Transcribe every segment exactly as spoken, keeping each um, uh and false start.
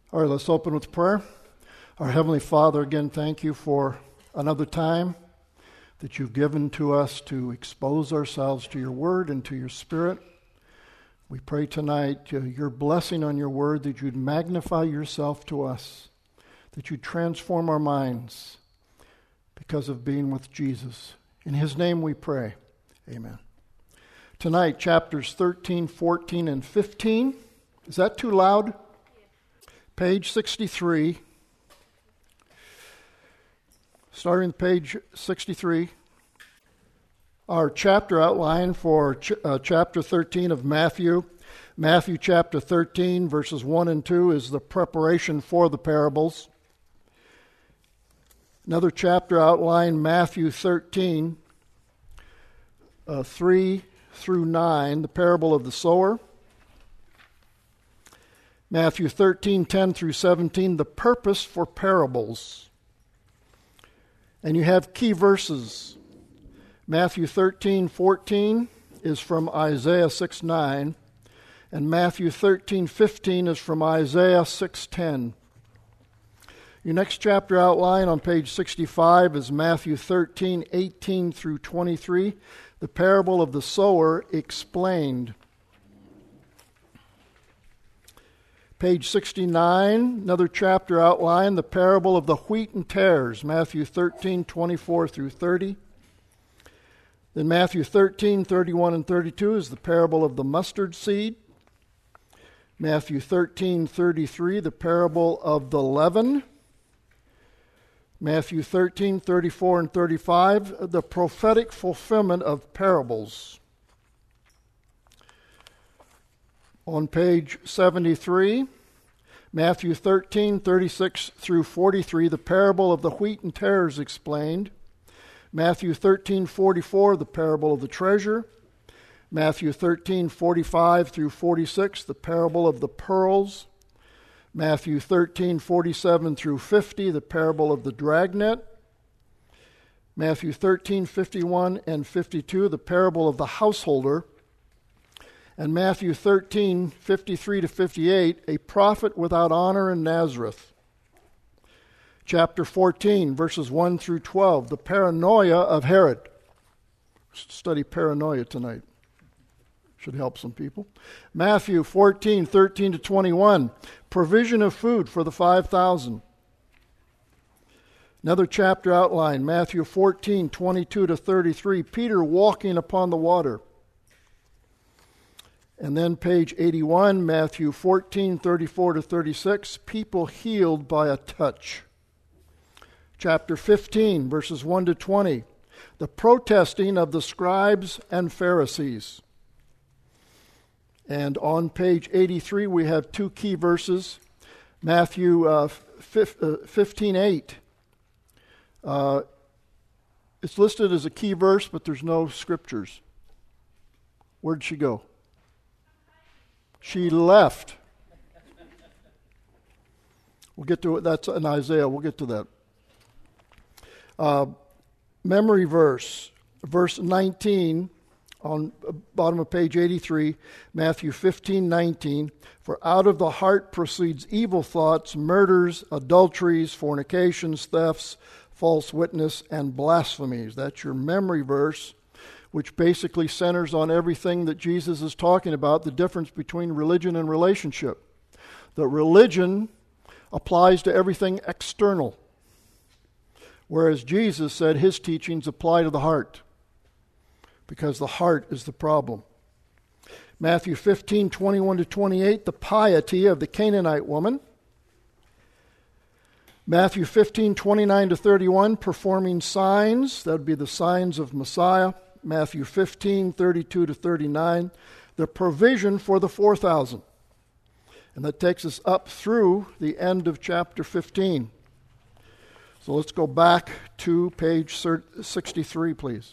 All right, let's open with prayer. Our Heavenly Father, again, thank you for another time that you've given to us to expose ourselves to your word and to your spirit. We pray tonight uh, your blessing on your word, that you'd magnify yourself to us, that you'd transform our minds because of being with Jesus. In his name we pray. Amen. Tonight, chapters thirteen, fourteen, and fifteen. Is that too loud? Page sixty-three. Starting with page sixty-three. Our chapter outline for ch- uh, chapter thirteen of Matthew. Matthew chapter thirteen, verses one and two is the preparation for the parables. Another chapter outline, Matthew thirteen, uh, three through nine, the parable of the sower. Matthew thirteen, ten through seventeen, the purpose for parables. And you have key verses. Matthew thirteen, fourteen is from Isaiah six nine, and Matthew thirteen, fifteen is from Isaiah six ten. Your next chapter outline on page sixty-five is Matthew thirteen, eighteen through twenty-three, the parable of the sower explained. Page sixty-nine, another chapter outline, the parable of the wheat and tares, Matthew thirteen, twenty-four through thirty. Then Matthew thirteen, thirty-one and thirty-two is the parable of the mustard seed. Matthew thirteen, thirty-three, the parable of the leaven. Matthew thirteen, thirty-four and thirty-five, the prophetic fulfillment of parables. On page seventy-three, Matthew thirteen, thirty-six through forty-three, the parable of the wheat and tares explained. Matthew thirteen, forty-four, the parable of the treasure. Matthew thirteen, forty-five through forty-six, the parable of the pearls. Matthew thirteen, forty-seven through fifty, the parable of the dragnet. Matthew thirteen, fifty-one and fifty-two, the parable of the householder. And Matthew thirteen, fifty-three to fifty-eight, a prophet without honor in Nazareth. Chapter fourteen, verses one through twelve, the paranoia of Herod. Study paranoia tonight. Should help some people. Matthew fourteen, thirteen to twenty-one, provision of food for the five thousand. Another chapter outline, Matthew fourteen, twenty-two to thirty-three, Peter walking upon the water. And then page eighty-one, Matthew fourteen, thirty-four to thirty-six, people healed by a touch. Chapter fifteen, verses one to twenty, the protesting of the scribes and Pharisees. And on page eighty-three, we have two key verses. Matthew uh, fifteen, eight. Uh, it's listed as a key verse, but there's no scriptures. Where'd she go? She left. We'll get to it. That's in Isaiah. We'll get to that. Uh, memory verse, verse nineteen on bottom of page eighty-three, Matthew fifteen, nineteen. For out of the heart proceeds evil thoughts, murders, adulteries, fornications, thefts, false witness, and blasphemies. That's your memory verse, which basically centers on everything that Jesus is talking about, the difference between religion and relationship. That religion applies to everything external, whereas Jesus said his teachings apply to the heart, because the heart is the problem. Matthew fifteen, twenty-one to twenty-eight, the piety of the Canaanite woman. Matthew fifteen, twenty-nine to thirty-one, performing signs, that would be the signs of Messiah. Matthew fifteen, thirty-two to thirty-nine, the provision for the four thousand. And that takes us up through the end of chapter fifteen. So let's go back to page sixty-three, please.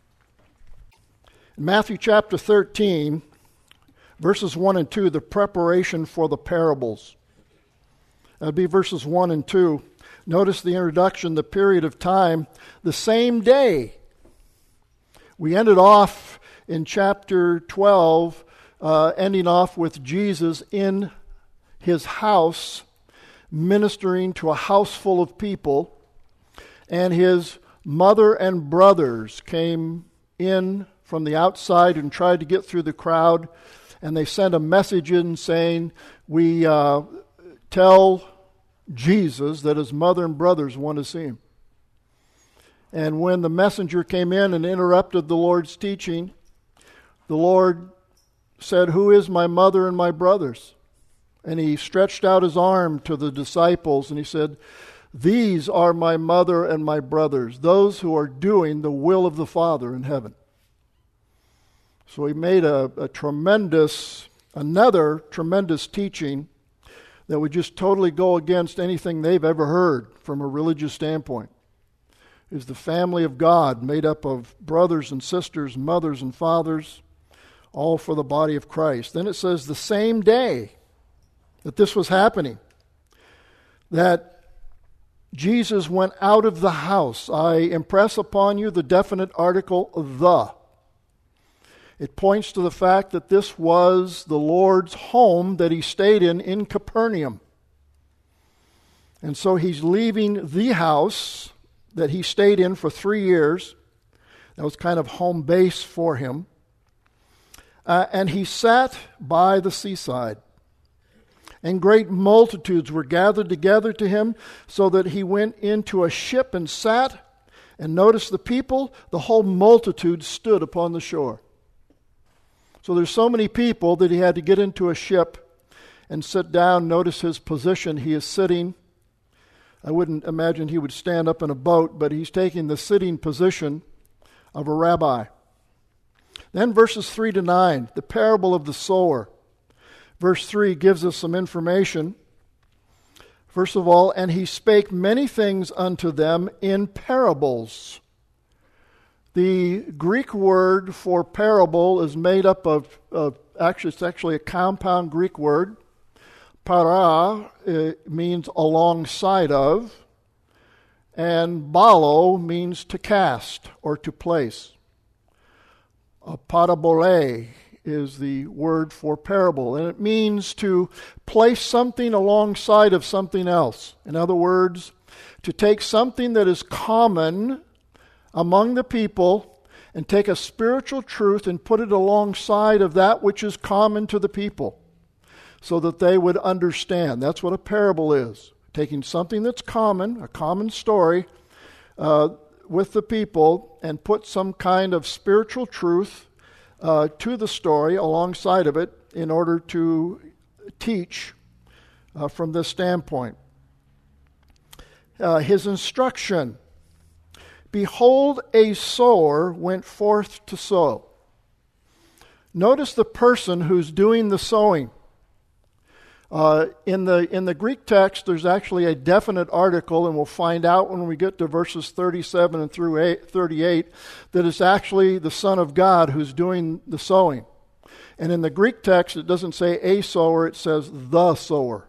In Matthew chapter thirteen, verses one and two, the preparation for the parables. That would be verses one and two. Notice the introduction, the period of time, the same day. We ended off in chapter twelve, uh, ending off with Jesus in his house. ministering to a house full of people, and his mother and brothers came in from the outside and tried to get through the crowd, and they sent a message in saying, we uh, tell Jesus that his mother and brothers want to see him. And when the messenger came in and interrupted the Lord's teaching, the Lord said, who is my mother and my brothers? And he stretched out his arm to the disciples and he said, these are my mother and my brothers, those who are doing the will of the Father in heaven. So he made a, a tremendous, another tremendous teaching that would just totally go against anything they've ever heard from a religious standpoint. Is the family of God made up of brothers and sisters, mothers and fathers, all for the body of Christ. Then it says the same day that this was happening, that Jesus went out of the house. I impress upon you the definite article the. It points to the fact that this was the Lord's home that he stayed in in Capernaum. And so he's leaving the house that he stayed in for three years. That was kind of home base for him. Uh, and he sat by the seaside. And great multitudes were gathered together to him, so that he went into a ship and sat. And notice the people, the whole multitude stood upon the shore. So there's so many people that he had to get into a ship and sit down. Notice his position. He is sitting. I wouldn't imagine he would stand up in a boat, but he's taking the sitting position of a rabbi. Then verses three to nine, the parable of the sower. Verse three gives us some information. First of all, and he spake many things unto them in parables. The Greek word for parable is made up of, of actually, it's actually a compound Greek word. Para it means alongside of, and balo means to cast or to place. A parabole is the word for parable, and it means to place something alongside of something else. In other words, to take something that is common among the people and take a spiritual truth and put it alongside of that which is common to the people so that they would understand. That's what a parable is. Taking something that's common, a common story, uh, with the people and put some kind of spiritual truth uh, to the story alongside of it in order to teach uh, from this standpoint. Uh, his instruction. Behold, a sower went forth to sow. Notice the person who's doing the sowing. Uh, in the in the Greek text, there's actually a definite article, and we'll find out when we get to verses thirty-seven and through thirty-eight, that it's actually the Son of God who's doing the sowing. And in the Greek text, it doesn't say a sower, it says the sower.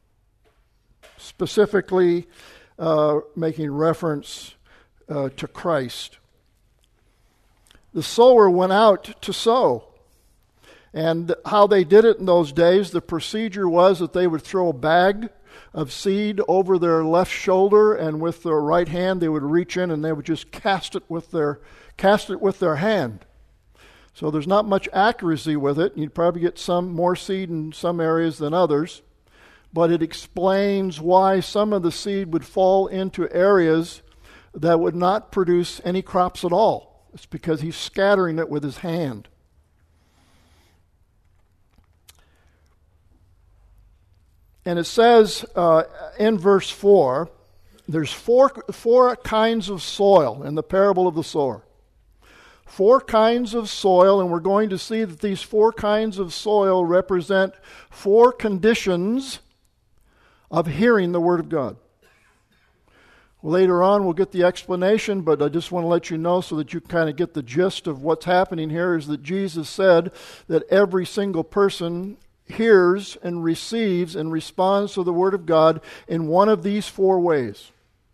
Specifically uh, making reference Uh, to Christ. The sower went out to sow. And how they did it in those days, the procedure was that they would throw a bag of seed over their left shoulder, and with their right hand they would reach in and they would just cast it with their cast it with their hand. So there's not much accuracy with it. You'd probably get some more seed in some areas than others. But it explains why some of the seed would fall into areas that would not produce any crops at all. It's because he's scattering it with his hand. And it says uh, in verse four, there's four, four kinds of soil in the parable of the sower. Four kinds of soil, and we're going to see that these four kinds of soil represent four conditions of hearing the Word of God. Later on, we'll get the explanation, but I just want to let you know so that you kind of get the gist of what's happening here is that Jesus said that every single person hears and receives and responds to the Word of God in one of these four ways.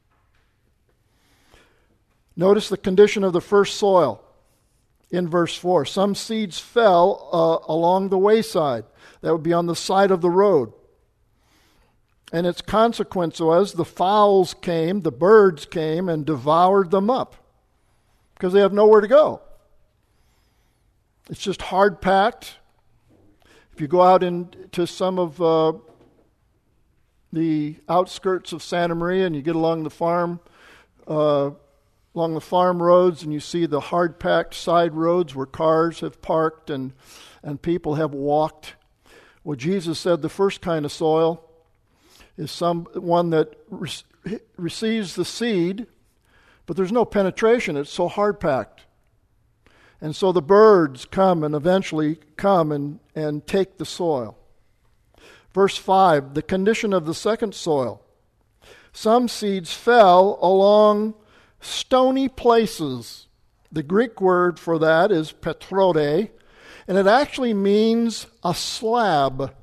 Notice the condition of the first soil in verse four. Some seeds fell uh, along the wayside. That would be on the side of the road. And its consequence was the fowls came, the birds came, and devoured them up because they have nowhere to go. It's just hard packed. If you go out into some of uh, the outskirts of Santa Maria and you get along the farm, uh, along the farm roads, and you see the hard packed side roads where cars have parked and and people have walked. Well, Jesus said the first kind of soil is some one that re- receives the seed, but there's no penetration. It's so hard packed. And so the birds come and eventually come and, and take the soil. Verse five, the condition of the second soil. Some seeds fell along stony places. The Greek word for that is petrode, and it actually means a slab.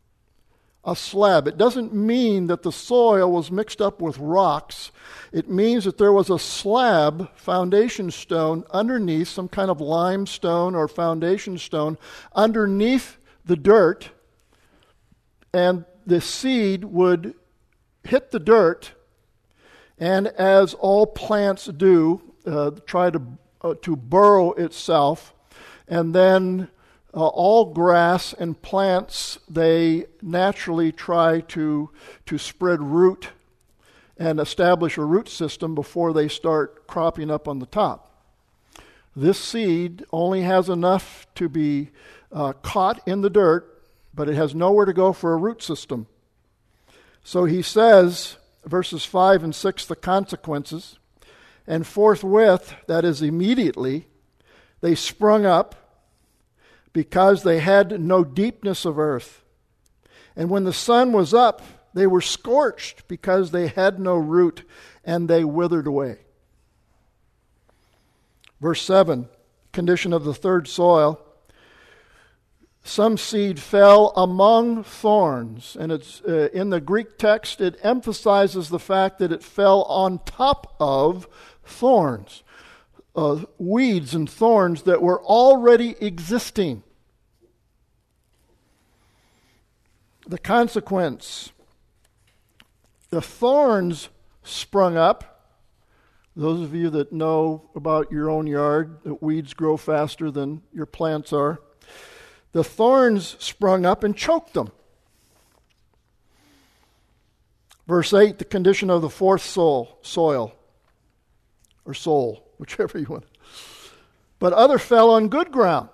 A slab. It doesn't mean that the soil was mixed up with rocks. It means that there was a slab, foundation stone, underneath, some kind of limestone or foundation stone, underneath the dirt, and the seed would hit the dirt, and as all plants do, uh, try to uh, to burrow itself, and then uh, all grass and plants, they naturally try to to spread root and establish a root system before they start cropping up on the top. This seed only has enough to be uh, caught in the dirt, but it has nowhere to go for a root system. So he says, verses five and six, the consequences, and forthwith, that is immediately, they sprung up because they had no deepness of earth. And when the sun was up, they were scorched because they had no root, and they withered away. Verse seven, condition of the third soil. Some seed fell among thorns, and it's uh, in the Greek text it emphasizes the fact that it fell on top of thorns, uh, weeds and thorns that were already existing. The consequence, the thorns sprung up. Those of you that know about your own yard, that weeds grow faster than your plants are. The thorns sprung up and choked them. Verse eight, the condition of the fourth soul, soil, or soul, whichever you want. But other fell on good ground.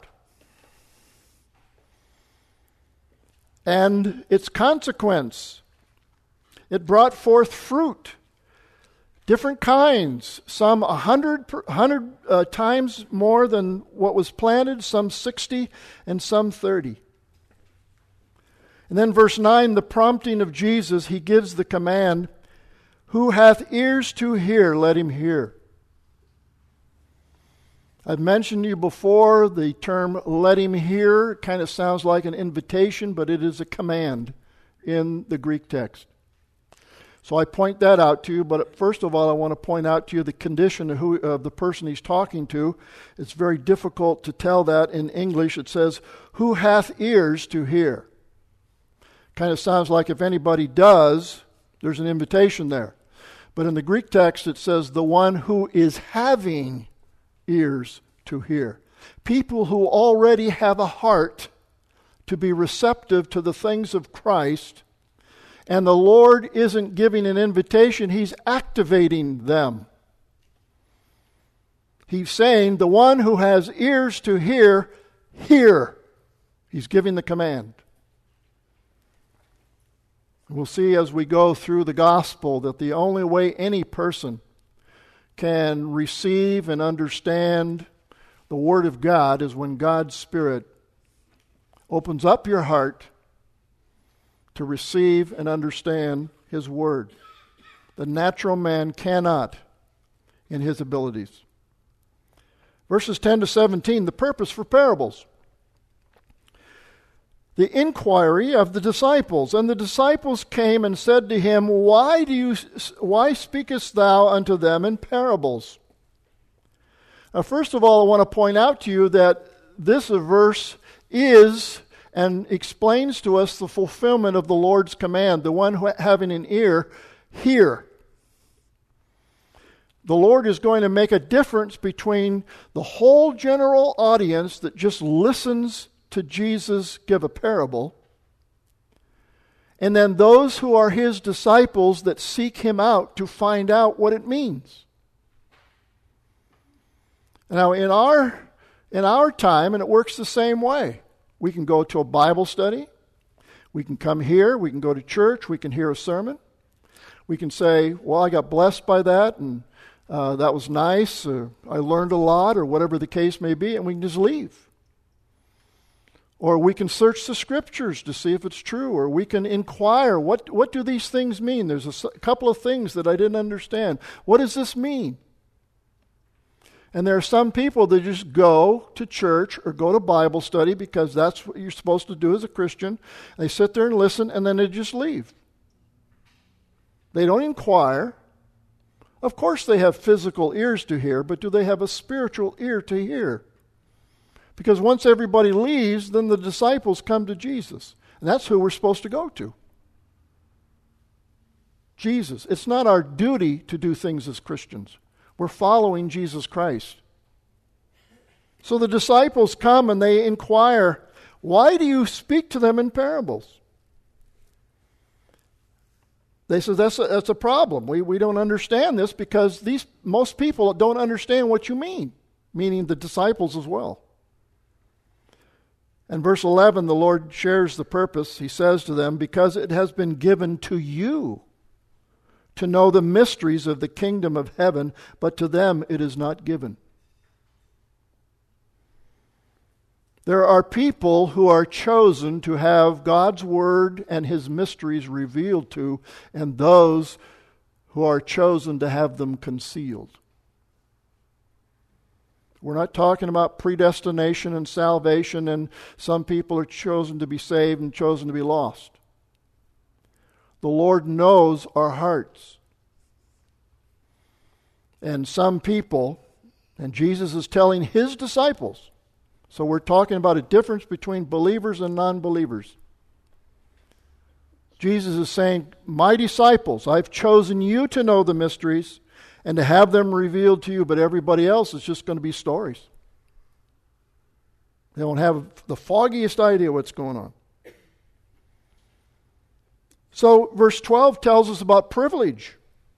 And its consequence, it brought forth fruit, different kinds, some a hundred, hundred uh, times more than what was planted, some sixty, and some thirty. And then verse nine, the prompting of Jesus, he gives the command, who hath ears to hear, let him hear. I've mentioned to you before the term let him hear. It kind of sounds like an invitation, but it is a command in the Greek text. So I point that out to you, but first of all, I want to point out to you the condition of, who, of the person he's talking to. It's very difficult to tell that in English. It says, who hath ears to hear? Kind of sounds like if anybody does, there's an invitation there. But in the Greek text, it says, the one who is having ears to hear. People who already have a heart to be receptive to the things of Christ. And the Lord isn't giving an invitation, he's activating them. He's saying, the one who has ears to hear, hear. He's giving the command. We'll see as we go through the gospel that the only way any person can receive and understand the Word of God is when God's Spirit opens up your heart to receive and understand His Word. The natural man cannot in his abilities. Verses ten to seventeen, the purpose for parables. The inquiry of the disciples. And the disciples came and said to him, Why do you, why speakest thou unto them in parables? Now, first of all, I want to point out to you that this verse is and explains to us the fulfillment of the Lord's command. The one who having an ear, hear. The Lord is going to make a difference between the whole general audience that just listens to Jesus give a parable, and then those who are His disciples that seek Him out to find out what it means. Now, in our, in our time, and it works the same way, we can go to a Bible study, we can come here, we can go to church, we can hear a sermon, we can say, well, I got blessed by that, and Uh, that was nice, or I learned a lot, or whatever the case may be, and we can just leave. Or we can search the Scriptures to see if it's true, or we can inquire, what, what do these things mean? There's a s- couple of things that I didn't understand. What does this mean? And there are some people that just go to church or go to Bible study because that's what you're supposed to do as a Christian. They sit there and listen, and then they just leave. They don't inquire. Of course they have physical ears to hear, but do they have a spiritual ear to hear? Because once everybody leaves, then the disciples come to Jesus. And that's who we're supposed to go to. Jesus. It's not our duty to do things as Christians. We're following Jesus Christ. So the disciples come and they inquire, why do you speak to them in parables? They said, that's a, that's a problem. We, we don't understand this because these most people don't understand what you mean, meaning the disciples as well. In verse eleven, the Lord shares the purpose. He says to them, because it has been given to you to know the mysteries of the kingdom of heaven, but to them it is not given. There are people who are chosen to have God's Word and His mysteries revealed to, and those who are chosen to have them concealed. We're not talking about predestination and salvation, and some people are chosen to be saved and chosen to be lost. The Lord knows our hearts. And some people, and Jesus is telling His disciples, so we're talking about a difference between believers and non-believers. Jesus is saying, my disciples, I've chosen you to know the mysteries and to have them revealed to you, but everybody else is just going to be stories. They don't have the foggiest idea what's going on. So verse twelve tells us about privilege.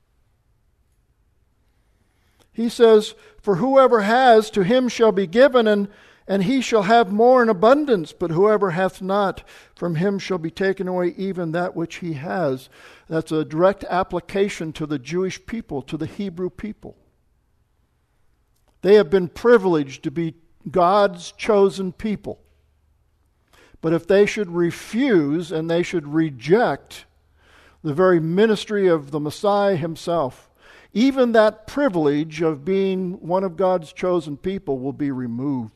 He says, for whoever has, to him shall be given, and And he shall have more in abundance, but whoever hath not, from him shall be taken away even that which he has. That's a direct application to the Jewish people, to the Hebrew people. They have been privileged to be God's chosen people. But if they should refuse and they should reject the very ministry of the Messiah Himself, even that privilege of being one of God's chosen people will be removed.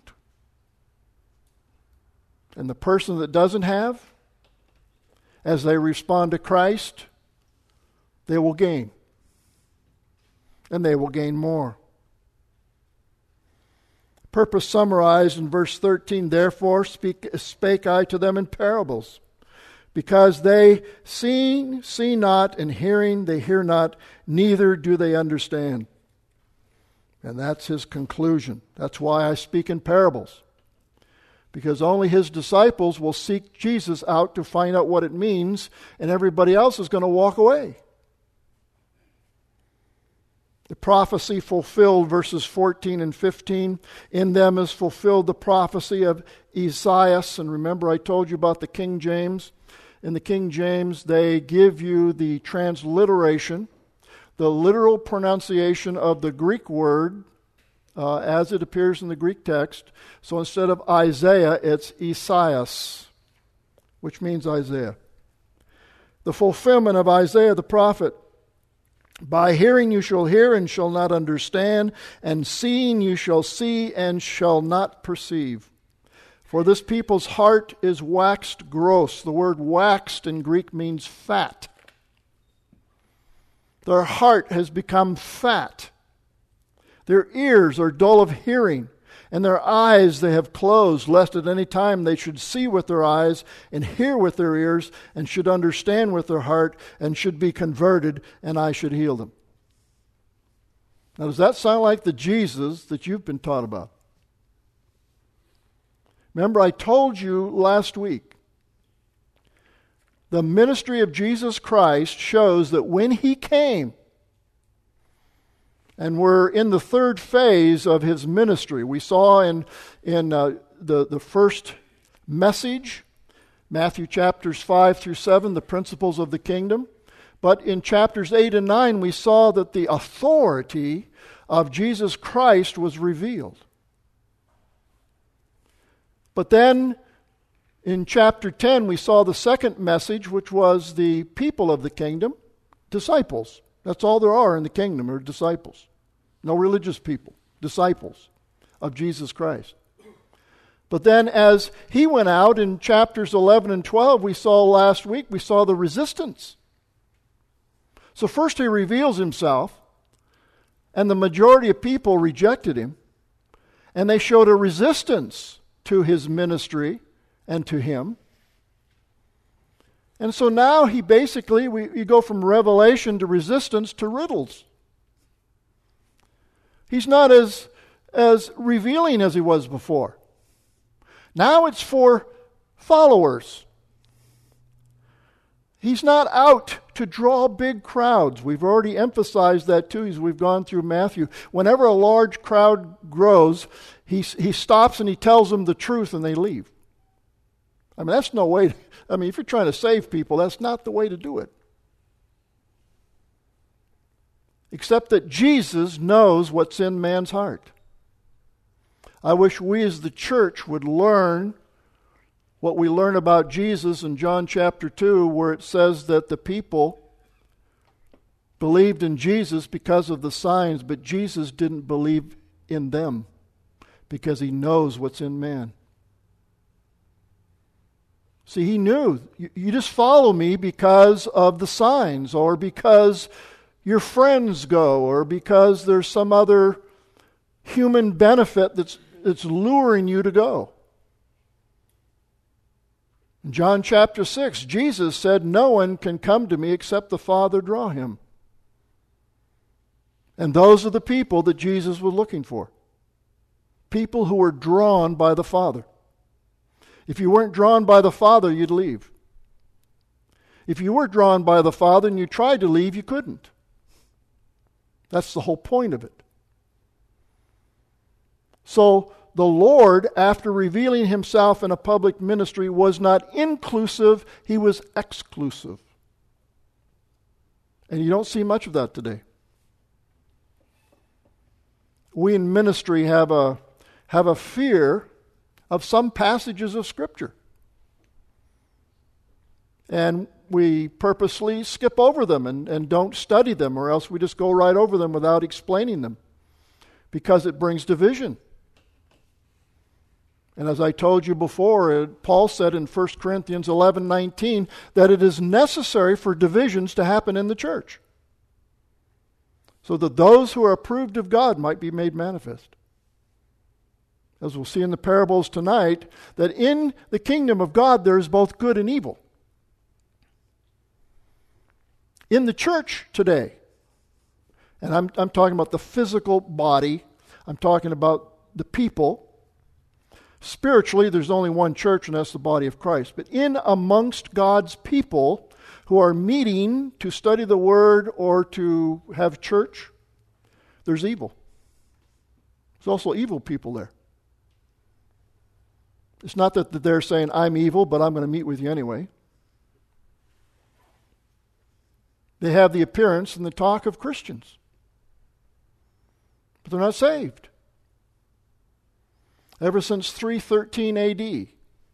And the person that doesn't have, as they respond to Christ, they will gain. And they will gain more. Purpose summarized in verse thirteen, therefore speak, spake I to them in parables, because they seeing, see not, and hearing, they hear not, neither do they understand. And that's his conclusion. That's why I speak in parables. Because only His disciples will seek Jesus out to find out what it means, and everybody else is going to walk away. The prophecy fulfilled, verses fourteen and fifteen, in them is fulfilled the prophecy of Esaias. And remember I told you about the King James. In the King James, they give you the transliteration, the literal pronunciation of the Greek word, Uh, as it appears in the Greek text. So instead of Isaiah, it's Esaias, which means Isaiah. The fulfillment of Isaiah the prophet. By hearing you shall hear and shall not understand, and seeing you shall see and shall not perceive. For this people's heart is waxed gross. The word waxed in Greek means fat. Their heart has become fat. Their ears are dull of hearing, And their eyes they have closed, lest at any time they should see with their eyes, and hear with their ears, and should understand with their heart, and should be converted, and I should heal them. Now, does that sound like the Jesus that you've been taught about? Remember, I told you last week, the ministry of Jesus Christ shows that when He came, and we're in the third phase of His ministry. We saw in, in uh, the, the first message, Matthew chapters five through seven, the principles of the kingdom. But in chapters eight and nine, we saw that the authority of Jesus Christ was revealed. But then in chapter ten, we saw the second message, which was the people of the kingdom, disciples. That's all there are in the kingdom, are disciples. No religious people, disciples of Jesus Christ. But then as He went out in chapters eleven and twelve, we saw last week, we saw the resistance. So first He reveals Himself, and the majority of people rejected Him, and they showed a resistance to His ministry and to Him. And so now He basically, we, you go from revelation to resistance to riddles. He's not as, as revealing as He was before. Now it's for followers. He's not out to draw big crowds. We've already emphasized that too as we've gone through Matthew. Whenever a large crowd grows, he, he stops and He tells them the truth and they leave. I mean, that's no way. To, I mean, if you're trying to save people, that's not the way to do it. Except that Jesus knows what's in man's heart. I wish we as the church would learn what we learn about Jesus in John chapter two, where it says that the people believed in Jesus because of the signs, but Jesus didn't believe in them because He knows what's in man. See, He knew, you, you just follow me because of the signs, or because your friends go, or because there's some other human benefit that's, that's luring you to go. In John chapter six, Jesus said, "No one can come to me except the Father draw him." And those are the people that Jesus was looking for. People who were drawn by the Father. If you weren't drawn by the Father, you'd leave. If you were drawn by the Father and you tried to leave, you couldn't. That's the whole point of it. So the Lord, after revealing Himself in a public ministry, was not inclusive, He was exclusive. And you don't see much of that today. We in ministry have a, have a fear of some passages of Scripture. And we purposely skip over them and, and don't study them, or else we just go right over them without explaining them, because it brings division. And as I told you before, Paul said in First Corinthians eleven nineteen that it is necessary for divisions to happen in the church, so that those who are approved of God might be made manifest. As we'll see in the parables tonight, that in the kingdom of God there is both good and evil. In the church today, and I'm, I'm talking about the physical body, I'm talking about the people. Spiritually, there's only one church, and that's the body of Christ. But in amongst God's people who are meeting to study the Word or to have church, there's evil. There's also evil people there. It's not that they're saying, "I'm evil, but I'm going to meet with you anyway." They have the appearance and the talk of Christians, but they're not saved. Ever since three thirteen A D,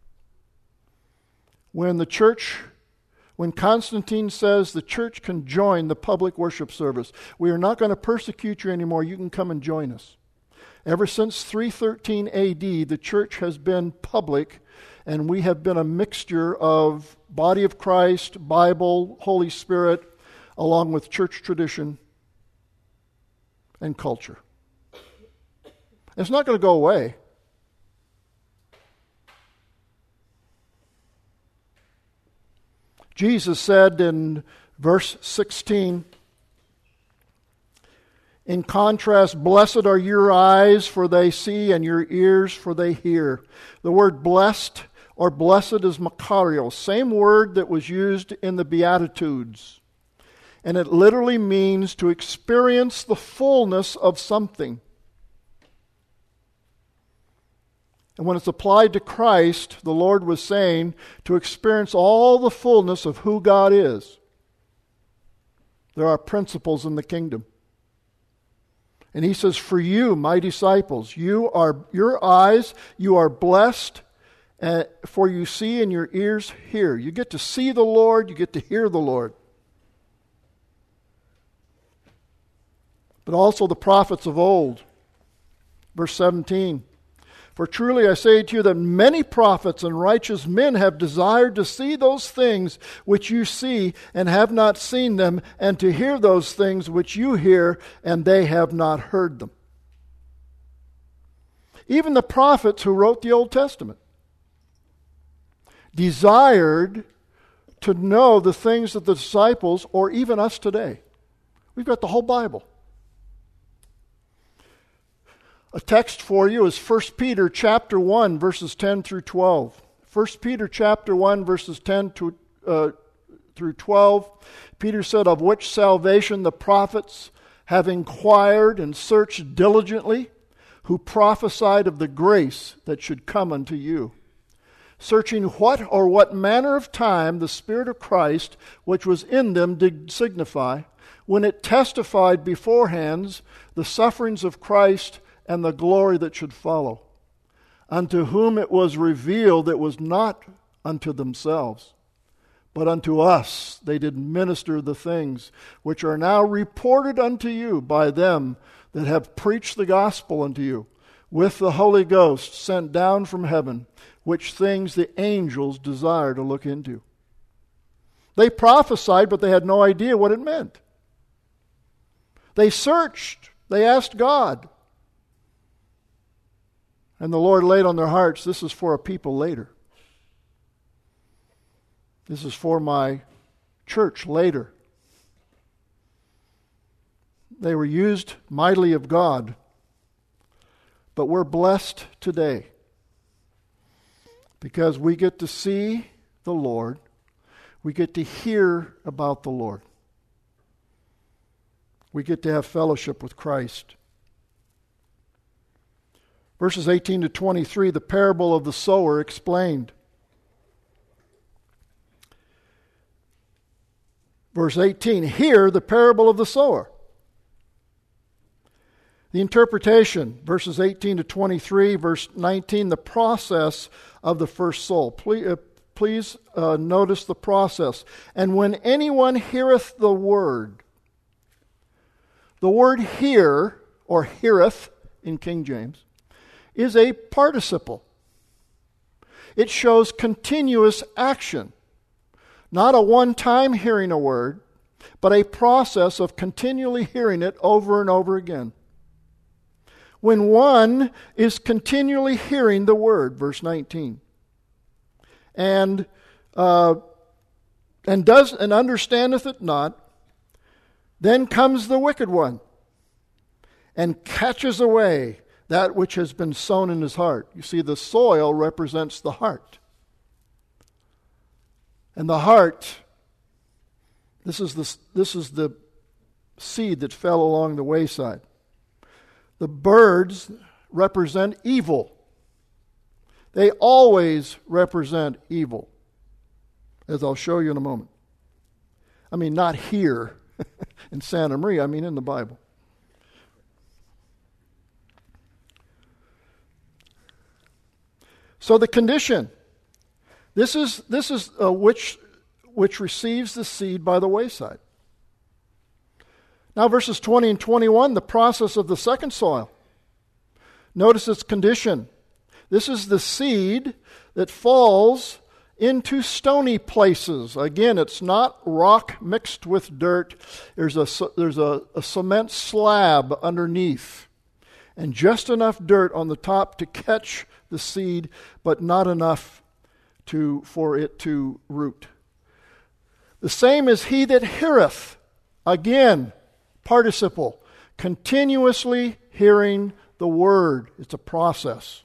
when the church, when Constantine says the church can join the public worship service, we are not going to persecute you anymore, you can come and join us. Ever since three thirteen A D, the church has been public, and we have been a mixture of body of Christ, Bible, Holy Spirit, along with church tradition and culture. It's not going to go away. Jesus said in verse sixteen, in contrast, blessed are your eyes, for they see, and your ears, for they hear. The word blessed or blessed is makarios, same word that was used in the Beatitudes. And it literally means to experience the fullness of something. And when it's applied to Christ, the Lord was saying to experience all the fullness of who God is. There are principles in the kingdom. And he says, for you, my disciples, you are your eyes, you are blessed, uh, for you see and your ears hear. You get to see the Lord, you get to hear the Lord. But also the prophets of old. Verse seventeen. For truly I say to you that many prophets and righteous men have desired to see those things which you see and have not seen them, and to hear those things which you hear and they have not heard them. Even the prophets who wrote the Old Testament desired to know the things that the disciples, or even us today. We've got the whole Bible. A text for you is First Peter chapter one, verses ten through twelve. First Peter chapter one, verses ten to, uh, through twelve. Peter said, of which salvation the prophets have inquired and searched diligently, who prophesied of the grace that should come unto you, searching what or what manner of time the Spirit of Christ, which was in them, did signify, when it testified beforehand the sufferings of Christ and the glory that should follow, unto whom it was revealed it was not unto themselves, but unto us they did minister the things which are now reported unto you by them that have preached the gospel unto you, with the Holy Ghost sent down from heaven, which things the angels desire to look into. They prophesied, but they had no idea what it meant. They searched. They asked God. And the Lord laid on their hearts, this is for a people later. This is for my church later. They were used mightily of God. But we're blessed today because we get to see the Lord. We get to hear about the Lord. We get to have fellowship with Christ. Verses eighteen to twenty-three, the parable of the sower explained. Verse eighteen, hear the parable of the sower. The interpretation, verses eighteen to twenty-three, verse nineteen, the process of the first soul. Please, uh, please uh, notice the process. And when anyone heareth the word, the word hear, or heareth in King James, is a participle. It shows continuous action. Not a one-time hearing a word, but a process of continually hearing it over and over again. When one is continually hearing the word, verse nineteen, and uh, and does and understandeth it not, then comes the wicked one, and catches away that which has been sown in his heart. You see, the soil represents the heart. And the heart, this is the, this is the seed that fell along the wayside. The birds represent evil. They always represent evil, as I'll show you in a moment. I mean, not here in Santa Maria, I mean in the Bible. So the condition, this is this is uh, which which receives the seed by the wayside. Now verses twenty and twenty-one, the process of the second soil. Notice its condition. This is the seed that falls into stony places. Again, it's not rock mixed with dirt. There's a there's a, a cement slab underneath, and just enough dirt on the top to catch the seed, but not enough to for it to root. The same as he that heareth. Again, participle. Continuously hearing the word. It's a process.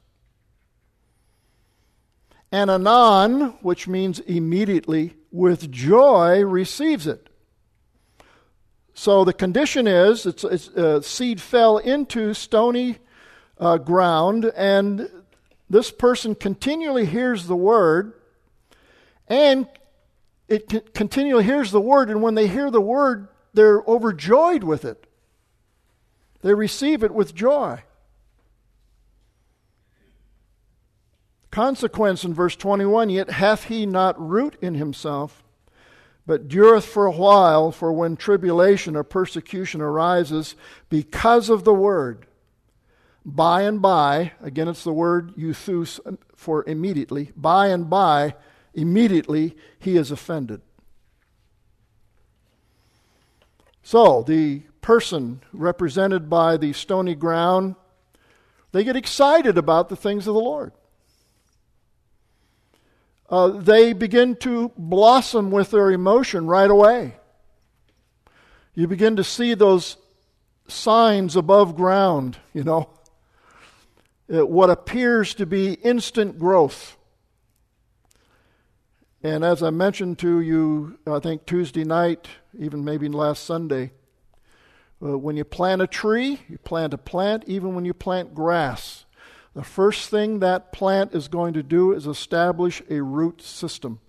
And anon, which means immediately, with joy receives it. So the condition is, it's, it's uh, seed fell into stony uh, ground, and this person continually hears the word, and it c- continually hears the word, and when they hear the word, they're overjoyed with it. They receive it with joy. Consequence in verse twenty-one, yet hath he not root in himself, but dureth for a while, for when tribulation or persecution arises because of the word, by and by, again it's the word euthus for immediately, by and by, immediately he is offended. So, the person represented by the stony ground, they get excited about the things of the Lord. Uh, they begin to blossom with their emotion right away. You begin to see those signs above ground, you know, uh, what appears to be instant growth. And as I mentioned to you, I think Tuesday night, even maybe last Sunday, uh, when you plant a tree, you plant a plant, even when you plant grass, the first thing that plant is going to do is establish a root system.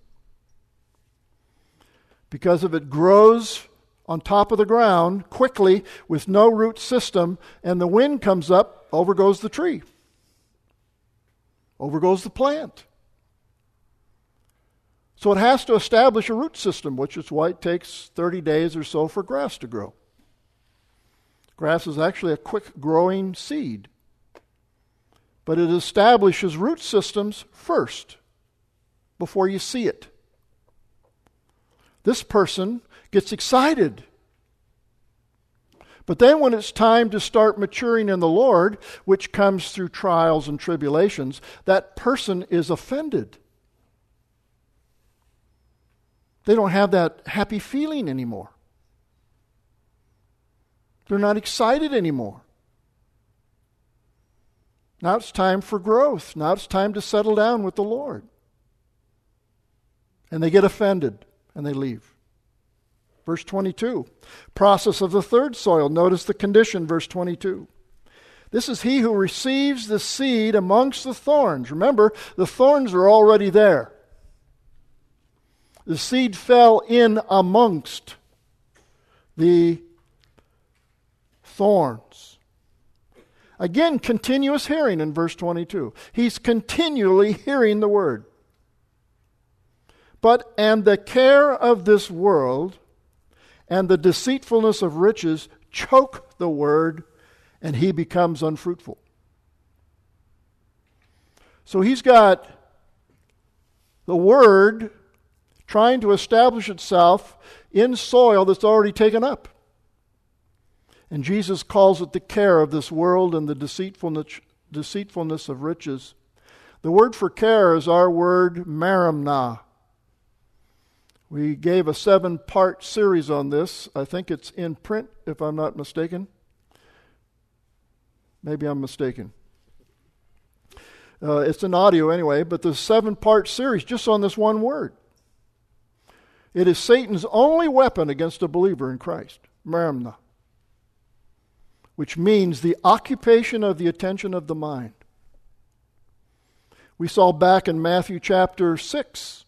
Because if it grows on top of the ground quickly with no root system, and the wind comes up, over goes the tree. Over goes the plant. So it has to establish a root system, which is why it takes thirty days or so for grass to grow. Grass is actually a quick growing seed. But it establishes root systems first, before you see it. This person gets excited. But then when it's time to start maturing in the Lord, which comes through trials and tribulations, that person is offended. They don't have that happy feeling anymore. They're not excited anymore. Now it's time for growth. Now it's time to settle down with the Lord. And they get offended and they leave. Verse twenty-two, process of the third soil. Notice the condition, verse twenty-two. This is he who receives the seed amongst the thorns. Remember, the thorns are already there. The seed fell in amongst the thorns. Again, continuous hearing in verse twenty-two. He's continually hearing the word. But, and the care of this world and the deceitfulness of riches choke the word, and he becomes unfruitful. So he's got the word trying to establish itself in soil that's already taken up. And Jesus calls it the care of this world and the deceitfulness, deceitfulness of riches. The word for care is our word merimna. We gave a seven-part series on this. I think it's in print, if I'm not mistaken. Maybe I'm mistaken. Uh, it's an audio anyway, but the seven-part series just on this one word. It is Satan's only weapon against a believer in Christ, merimna, which means the occupation of the attention of the mind. We saw back in Matthew chapter six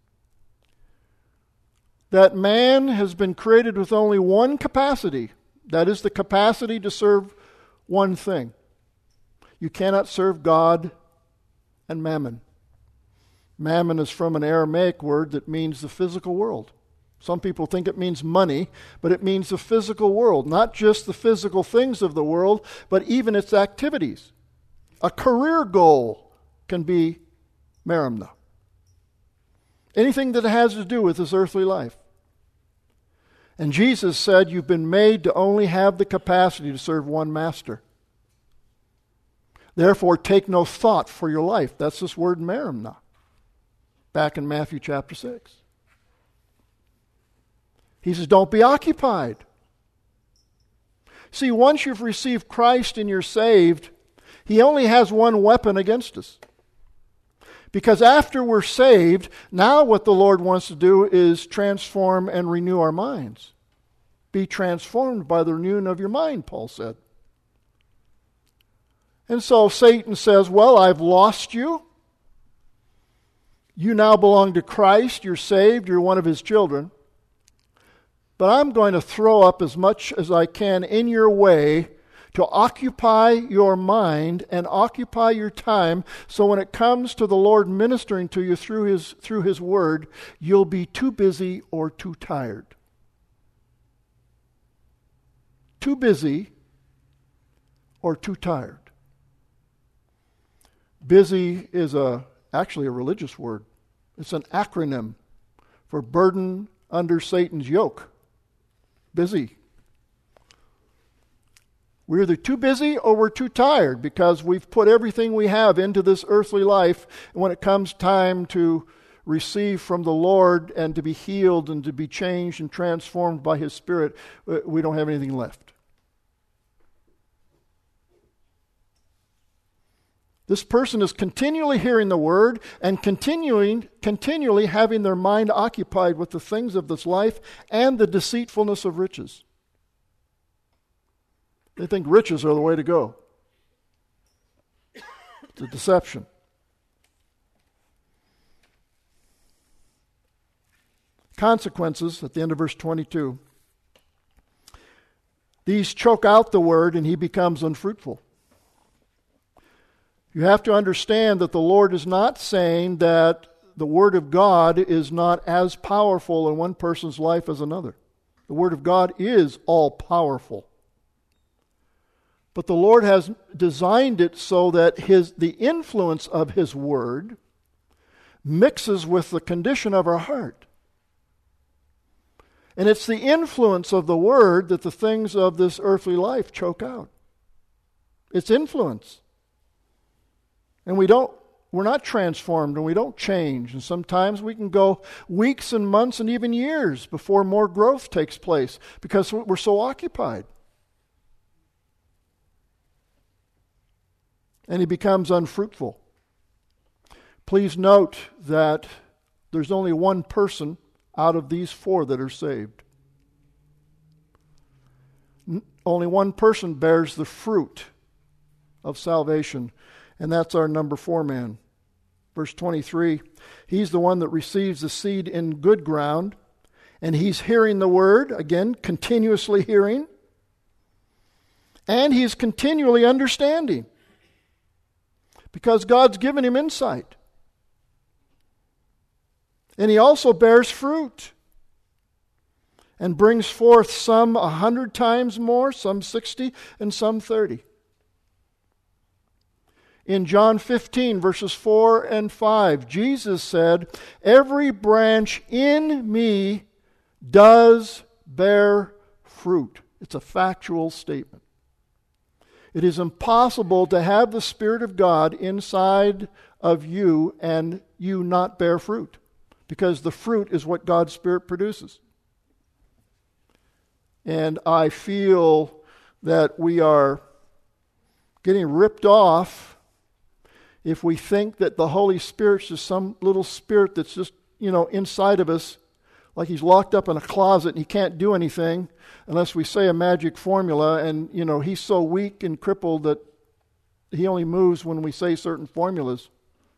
that man has been created with only one capacity. That is the capacity to serve one thing. You cannot serve God and mammon. Mammon is from an Aramaic word that means the physical world. Some people think it means money, but it means the physical world. Not just the physical things of the world, but even its activities. A career goal can be merimna. Anything that has to do with this earthly life. And Jesus said, you've been made to only have the capacity to serve one master. Therefore, take no thought for your life. That's this word merimna. Back in Matthew chapter six. He says, don't be occupied. See, once you've received Christ and you're saved, He only has one weapon against us. Because after we're saved, now what the Lord wants to do is transform and renew our minds. Be transformed by the renewing of your mind, Paul said. And so Satan says, well, I've lost you. You now belong to Christ. You're saved. You're one of His children. But I'm going to throw up as much as I can in your way to occupy your mind and occupy your time, so when it comes to the Lord ministering to you through His, through His Word, you'll be too busy or too tired. Too busy or too tired. Busy is a actually a religious word. It's an acronym for burden under Satan's yoke. Busy. We're either too busy or we're too tired because we've put everything we have into this earthly life. And when it comes time to receive from the Lord and to be healed and to be changed and transformed by His Spirit, we don't have anything left. This person is continually hearing the Word and continuing, continually having their mind occupied with the things of this life and the deceitfulness of riches. They think riches are the way to go. It's a deception. Consequences at the end of verse twenty-two. These choke out the word and he becomes unfruitful. You have to understand that the Lord is not saying that the Word of God is not as powerful in one person's life as another. The Word of God is all powerful. But the Lord has designed it so that his, the influence of His Word mixes with the condition of our heart. And it's the influence of the Word that the things of this earthly life choke out. It's influence. And we don't, we're not transformed and we don't change. And sometimes we can go weeks and months and even years before more growth takes place because we're so occupied. And he becomes unfruitful. Please note that there's only one person out of these four that are saved. Only one person bears the fruit of salvation. And that's our number four man. Verse twenty-three, he's the one that receives the seed in good ground, and he's hearing the word, again, continuously hearing, and he's continually understanding, because God's given him insight. And he also bears fruit, and brings forth some a hundred times more, some sixty, and some thirty. In John fifteen, verses four and five, Jesus said, "Every branch in me does bear fruit." It's a factual statement. It is impossible to have the Spirit of God inside of you and you not bear fruit, because the fruit is what God's Spirit produces. And I feel that we are getting ripped off if we think that the Holy Spirit's just some little spirit that's just, you know, inside of us, like he's locked up in a closet and he can't do anything unless we say a magic formula, and, you know, he's so weak and crippled that he only moves when we say certain formulas.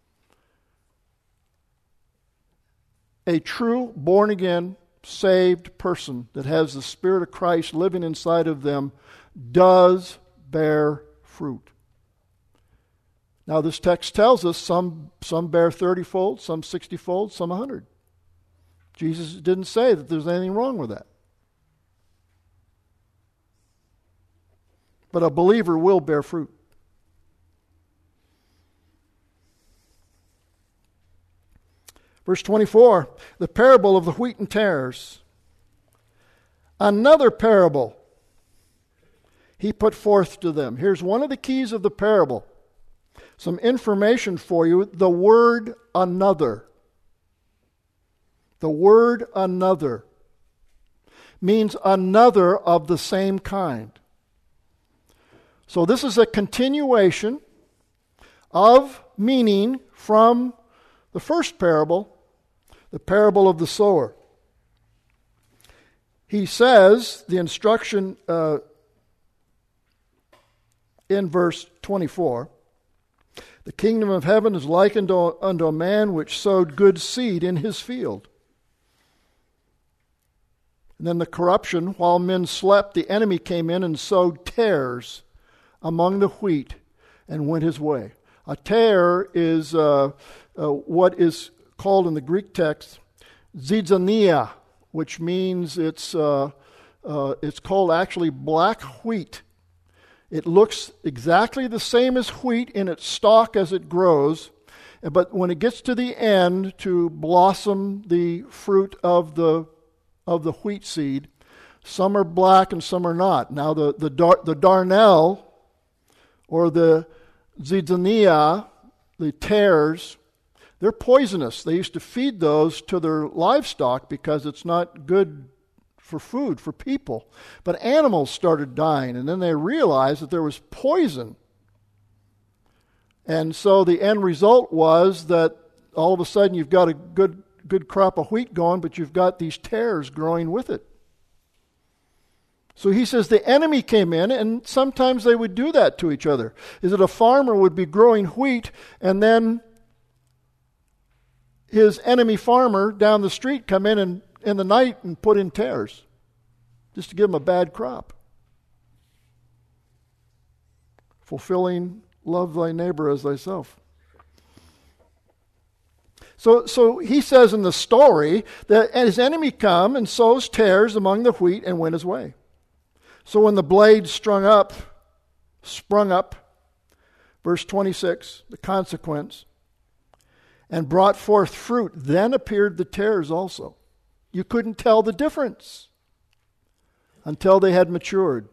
A true, born-again, saved person that has the Spirit of Christ living inside of them does bear fruit. Now, this text tells us some, some bear thirty-fold, some sixty-fold, some one hundred. Jesus didn't say that there's anything wrong with that. But a believer will bear fruit. Verse twenty-four, the parable of the wheat and tares. Another parable he put forth to them. Here's one of the keys of the parable. Some information for you. The word another. The word another. means another of the same kind. So this is a continuation of meaning from the first parable, the parable of the sower. He says, the instruction uh, in verse twenty-four, the kingdom of heaven is likened unto a man which sowed good seed in his field. And then the corruption, while men slept, the enemy came in and sowed tares among the wheat and went his way. A tare is uh, uh, what is called in the Greek text zizania, which means it's uh, uh, it's called actually black wheat. It looks exactly the same as wheat in its stalk as it grows, but when it gets to the end to blossom the fruit of the of the wheat seed, some are black and some are not. Now the the, dar, the darnel or the zizania, the tares, they're poisonous. They used to feed those to their livestock because it's not good for food for people. But animals started dying, and then they realized that there was poison. And so the end result was that all of a sudden you've got a good good crop of wheat going, but you've got these tares growing with it. So he says the enemy came in, and sometimes they would do that to each other. Is that a farmer would be growing wheat, and then his enemy farmer down the street come in and, in the night and put in tares just to give him a bad crop. Fulfilling love thy neighbor as thyself. So, so he says in the story that his enemy come and sows tares among the wheat and went his way. So when the blade strung up, sprung up, verse twenty-six, the consequence, and brought forth fruit, then appeared the tares also. You couldn't tell the difference until they had matured.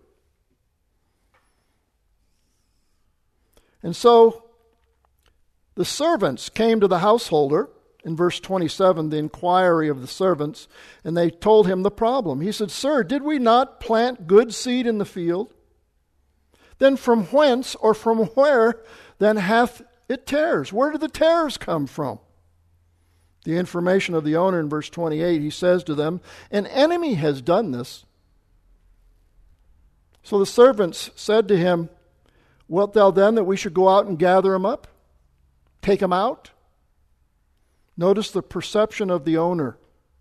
And so the servants came to the householder, in verse twenty-seven, the inquiry of the servants, and they told him the problem. He said, Sir, did we not plant good seed in the field? Then from whence or from where then hath it tares? Where did the tares come from? The information of the owner in verse twenty-eight, he says to them, An enemy has done this. So the servants said to him, Wilt thou then that we should go out and gather them up? Take them out? Notice the perception of the owner.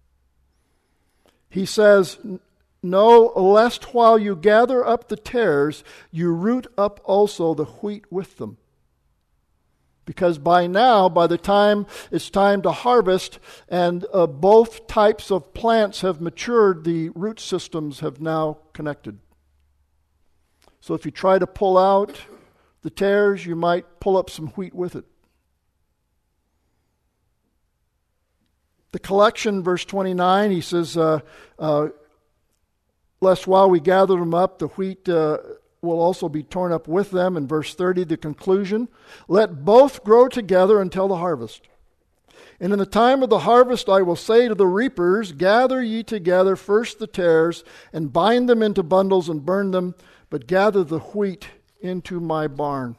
He says, No, lest while you gather up the tares, you root up also the wheat with them. Because by now, by the time it's time to harvest, and uh, both types of plants have matured, the root systems have now connected. So if you try to pull out the tares, you might pull up some wheat with it. The collection, verse twenty-nine, he says, uh, uh, Lest while we gather them up, the wheat uh, will also be torn up with them. In verse thirty, the conclusion, Let both grow together until the harvest. And in the time of the harvest I will say to the reapers, Gather ye together first the tares, and bind them into bundles and burn them, but gather the wheat into my barn.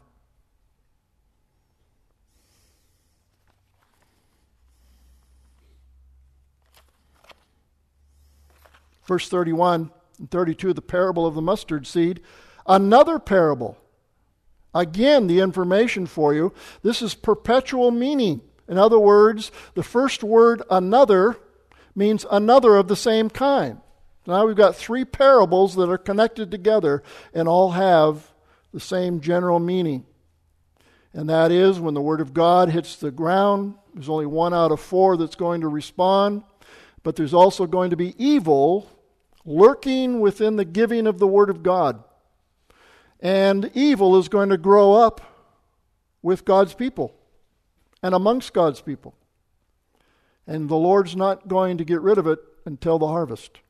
Verse thirty-one and thirty-two, the parable of the mustard seed. Another parable. Again, the information for you. This is perpetual meaning. In other words, the first word, another, means another of the same kind. Now we've got three parables that are connected together and all have the same general meaning. And that is, when the Word of God hits the ground, there's only one out of four that's going to respond. But there's also going to be evil lurking within the giving of the Word of God. And evil is going to grow up with God's people and amongst God's people. And the Lord's not going to get rid of it until the harvest.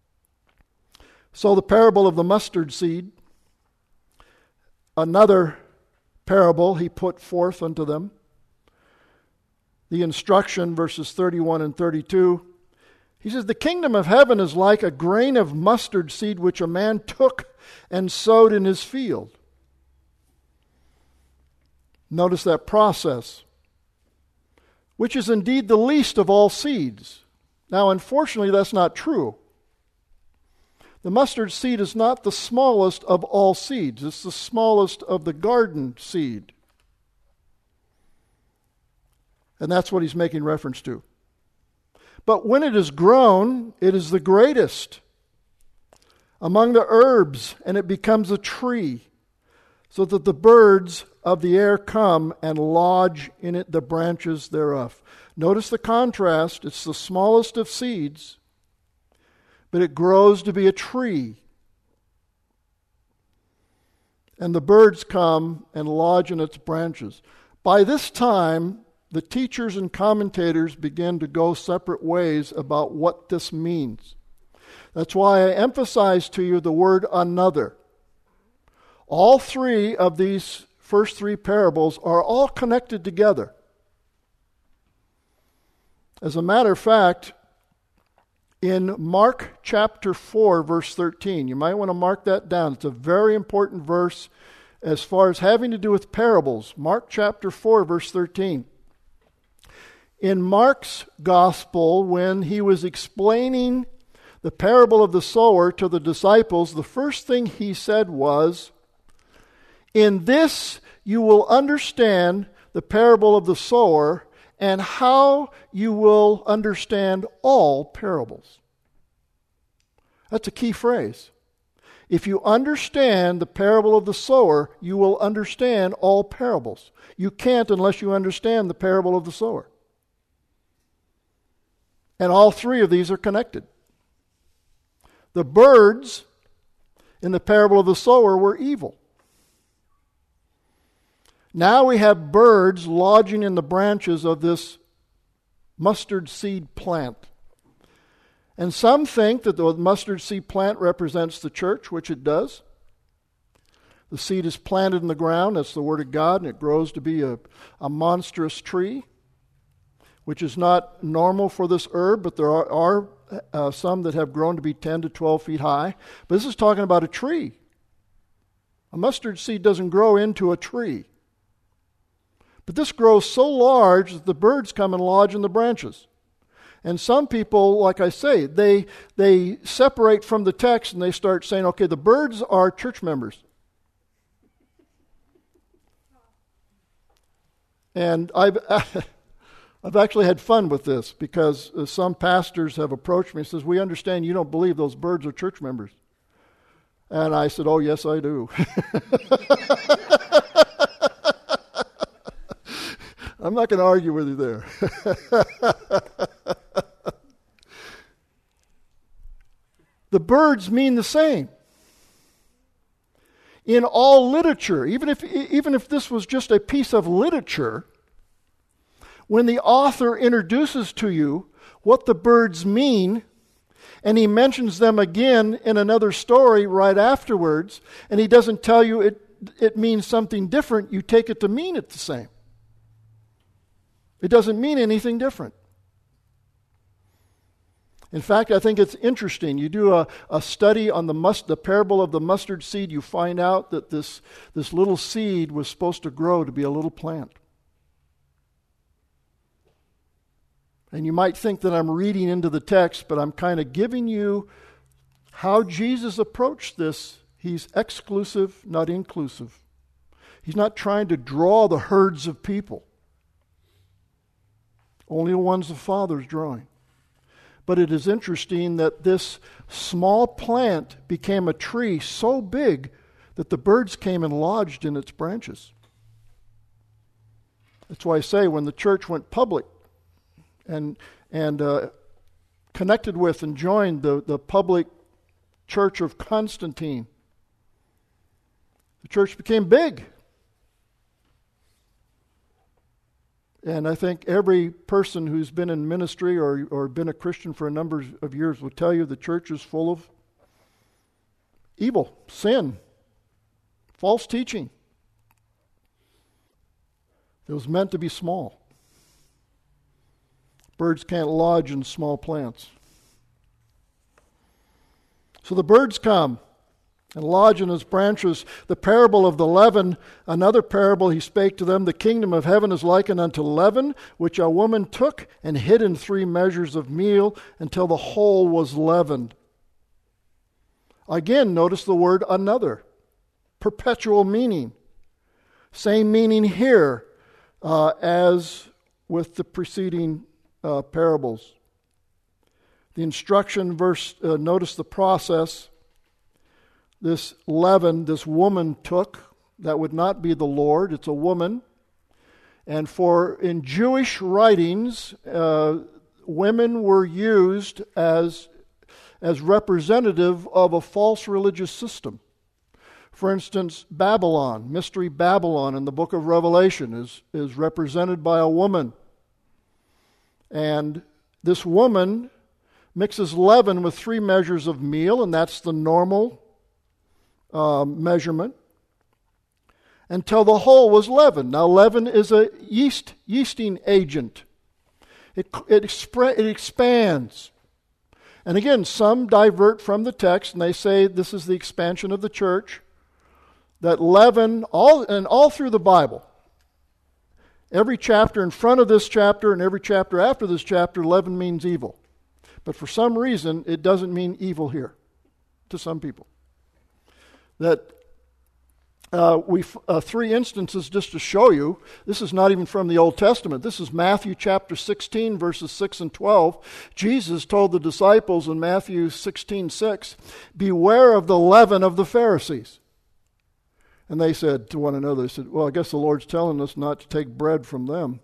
So the parable of the mustard seed, another parable he put forth unto them. The instruction, verses thirty-one and thirty-two, He says, the kingdom of heaven is like a grain of mustard seed which a man took and sowed in his field. Notice that process. Which is indeed the least of all seeds. Now, unfortunately, that's not true. The mustard seed is not the smallest of all seeds. It's the smallest of the garden seed. And that's what he's making reference to. But when it is grown, it is the greatest among the herbs, and it becomes a tree, so that the birds of the air come and lodge in it the branches thereof. Notice the contrast. It's the smallest of seeds, but it grows to be a tree. And the birds come and lodge in its branches. By this time, the teachers and commentators begin to go separate ways about what this means. That's why I emphasize to you the word another. All three of these first three parables are all connected together. As a matter of fact, in Mark chapter four, verse thirteen, you might want to mark that down. It's a very important verse as far as having to do with parables. Mark chapter four, verse thirteen. In Mark's gospel, when he was explaining the parable of the sower to the disciples, the first thing he said was, in this you will understand the parable of the sower and how you will understand all parables. That's a key phrase. If you understand the parable of the sower, you will understand all parables. You can't unless you understand the parable of the sower. And all three of these are connected. The birds in the parable of the sower were evil. Now we have birds lodging in the branches of this mustard seed plant. And some think that the mustard seed plant represents the church, which it does. The seed is planted in the ground, that's the Word of God, and it grows to be a, a monstrous tree, which is not normal for this herb, but there are, are uh, some that have grown to be ten to twelve feet high. But this is talking about a tree. A mustard seed doesn't grow into a tree. But this grows so large that the birds come and lodge in the branches. And some people, like I say, they they separate from the text and they start saying, okay, the birds are church members. And I've I've actually had fun with this because uh, some pastors have approached me and says, we understand you don't believe those birds are church members. And I said, oh, yes, I do. I'm not going to argue with you there. The birds mean the same. In all literature, even if even if this was just a piece of literature, when the author introduces to you what the birds mean, and he mentions them again in another story right afterwards, and he doesn't tell you it, it means something different, you take it to mean it the same. It doesn't mean anything different. In fact, I think it's interesting. You do a, a study on the must, the parable of the mustard seed, you find out that this, this little seed was supposed to grow to be a little plant. And you might think that I'm reading into the text, but I'm kind of giving you how Jesus approached this. He's exclusive, not inclusive. He's not trying to draw the herds of people. Only the ones the Father's drawing. But it is interesting that this small plant became a tree so big that the birds came and lodged in its branches. That's why I say when the church went public and and uh, connected with and joined the, the public church of Constantine, the church became big. And I think every person who's been in ministry or, or been a Christian for a number of years will tell you the church is full of evil, sin, false teaching. It was meant to be small. Birds can't lodge in small plants. So the birds come and lodge in his branches. The parable of the leaven, another parable he spake to them, the kingdom of heaven is likened unto leaven, which a woman took and hid in three measures of meal until the whole was leavened. Again, notice the word another. Perpetual meaning. Same meaning here uh, as with the preceding uh, parables. The instruction verse, uh, notice the process. This leaven, this woman took, that would not be the Lord, it's a woman. And for, in Jewish writings, uh, women were used as, as representative of a false religious system. For instance, Babylon, Mystery Babylon in the book of Revelation is, is represented by a woman. And this woman mixes leaven with three measures of meal, and that's the normal uh, measurement, until the whole was leavened. Now, leaven is a yeast yeasting agent. It, it, expre- it expands. And again, some divert from the text, and they say this is the expansion of the church, that leaven, all and all through the Bible, every chapter in front of this chapter and every chapter after this chapter, leaven means evil. But for some reason, it doesn't mean evil here to some people. That uh, we uh, three instances just to show you. This is not even from the Old Testament. This is Matthew chapter sixteen, verses six and twelve. Jesus told the disciples in Matthew sixteen six, "Beware of the leaven of the Pharisees." And they said to one another, they said, "Well, I guess the Lord's telling us not to take bread from them."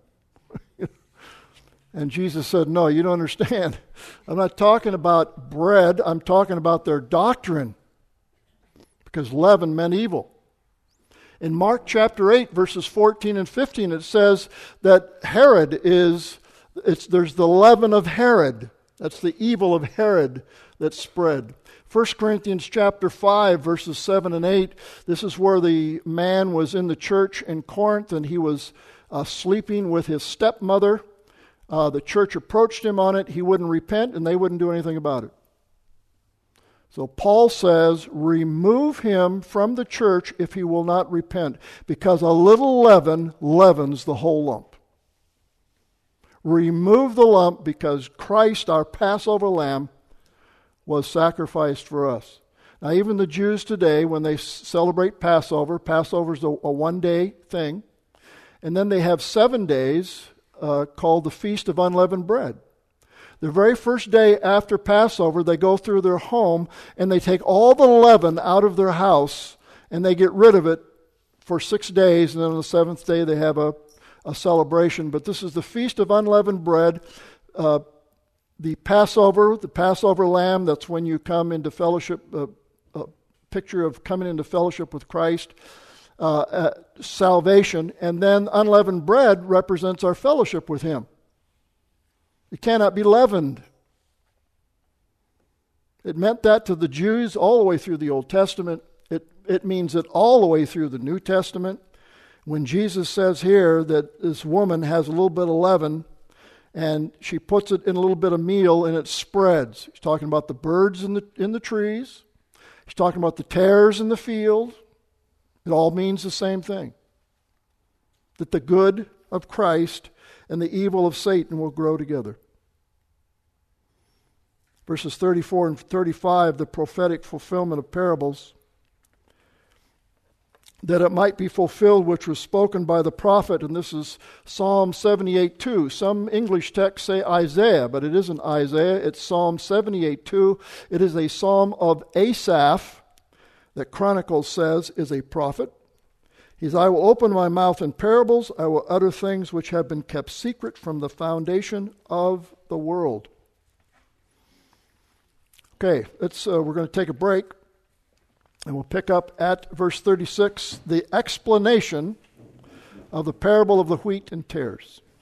And Jesus said, "No, you don't understand. I'm not talking about bread. I'm talking about their doctrine. Because leaven meant evil." In Mark chapter eight, verses fourteen and fifteen, it says that Herod is, it's, there's the leaven of Herod. That's the evil of Herod that spread. First Corinthians chapter five, verses seven and eight, this is where the man was in the church in Corinth and he was uh, sleeping with his stepmother. Uh, the church approached him on it. He wouldn't repent and they wouldn't do anything about it. So Paul says, remove him from the church if he will not repent, because a little leaven leavens the whole lump. Remove the lump because Christ, our Passover lamb, was sacrificed for us. Now, even the Jews today, when they celebrate Passover, Passover is a, a one-day thing, and then they have seven days uh, called the Feast of Unleavened Bread. The very first day after Passover, they go through their home and they take all the leaven out of their house and they get rid of it for six days. And then on the seventh day, they have a, a celebration. But this is the Feast of Unleavened Bread. Uh, the Passover, the Passover lamb, that's when you come into fellowship, uh, a picture of coming into fellowship with Christ, uh, uh, salvation. And then unleavened bread represents our fellowship with Him. It cannot be leavened. It meant that to the Jews all the way through the Old Testament. It, it means it all the way through the New Testament. When Jesus says here that this woman has a little bit of leaven and she puts it in a little bit of meal and it spreads. He's talking about the birds in the, in the trees. He's talking about the tares in the field. It all means the same thing. That the good of Christ and the evil of Satan will grow together. Verses thirty-four and thirty-five, the prophetic fulfillment of parables, that it might be fulfilled which was spoken by the prophet, and this is Psalm seventy-eight two. Some English texts say Isaiah, but it isn't Isaiah, it's Psalm seventy-eight two. It is a psalm of Asaph that Chronicles says is a prophet. He says, I will open my mouth in parables, I will utter things which have been kept secret from the foundation of the world. Okay, let's, uh, we're going to take a break, and we'll pick up at verse thirty-six, the explanation of the parable of the wheat and tares.